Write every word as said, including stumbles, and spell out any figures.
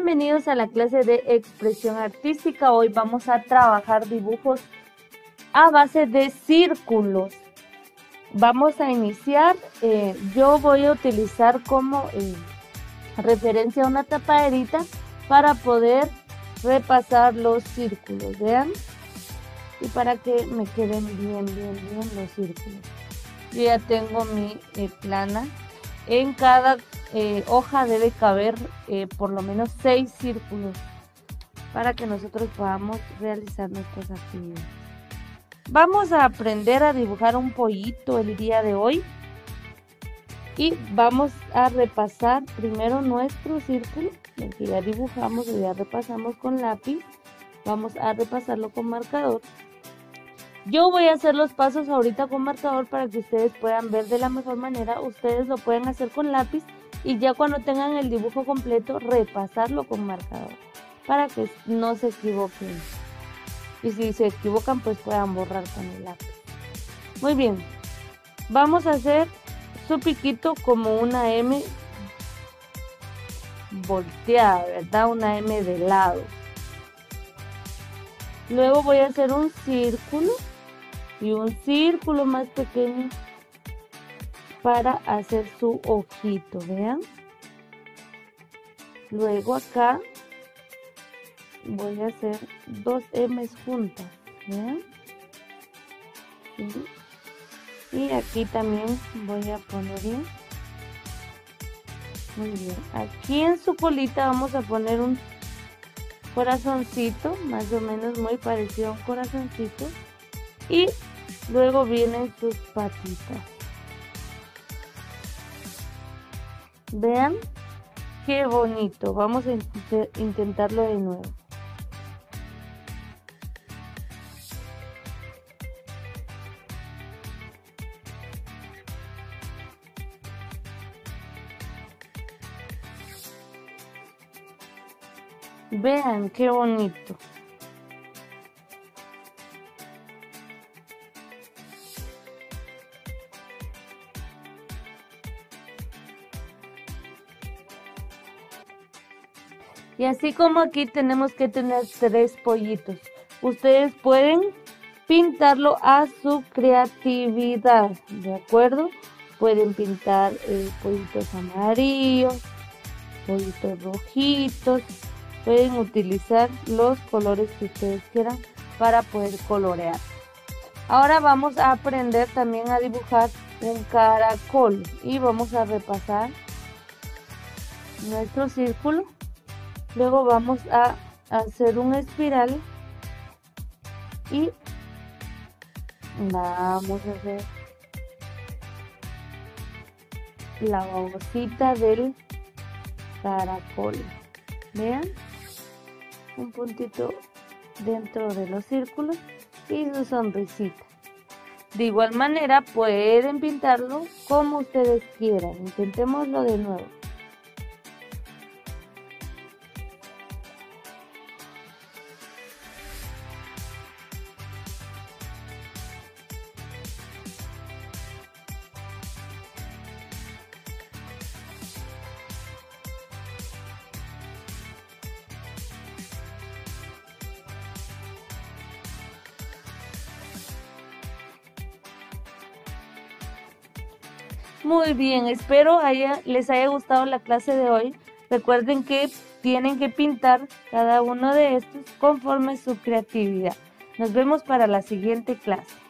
Bienvenidos a la clase de expresión artística. Hoy vamos a trabajar dibujos a base de círculos. Vamos a iniciar, eh, yo voy a utilizar como eh, referencia una tapaderita para poder repasar los círculos, vean, y para que me queden bien, bien, bien los círculos. Yo ya tengo mi eh, plana. En cada eh, hoja debe caber eh, por lo menos seis círculos para que nosotros podamos realizar nuestras actividades. Vamos a aprender a dibujar un pollito el día de hoy y vamos a repasar primero nuestro círculo, el que ya dibujamos o ya repasamos con lápiz. Vamos a repasarlo con marcador. Yo voy a hacer los pasos ahorita con marcador para que ustedes puedan ver de la mejor manera. Ustedes lo pueden hacer con lápiz y ya cuando tengan el dibujo completo, repasarlo con marcador para que no se equivoquen. Y si se equivocan, pues puedan borrar con el lápiz. Muy bien, vamos a hacer su piquito como una M volteada, ¿verdad? Una M de lado. Luego voy a hacer un círculo y un círculo más pequeño para hacer su ojito, vean. Luego acá voy a hacer dos M's juntas, vean. Y aquí también voy a ponerle. Muy bien, aquí en su colita vamos a poner un corazoncito, más o menos muy parecido a un corazoncito, y luego vienen sus patitas. Vean qué bonito. Vamos a int intentarlo de nuevo. Vean qué bonito. Y así como aquí tenemos que tener tres pollitos. Ustedes pueden pintarlo a su creatividad, ¿de acuerdo? Pueden pintar eh, pollitos amarillos, pollitos rojitos. Pueden utilizar los colores que ustedes quieran para poder colorear. Ahora vamos a aprender también a dibujar un caracol y vamos a repasar nuestro círculo. Luego vamos a hacer un espiral y vamos a hacer la babosita del caracol. Vean, un puntito dentro de los círculos y su sonrisita. De igual manera pueden pintarlo como ustedes quieran. Intentémoslo de nuevo. Muy bien, espero haya, les haya gustado la clase de hoy. Recuerden que tienen que pintar cada uno de estos conforme su creatividad. Nos vemos para la siguiente clase.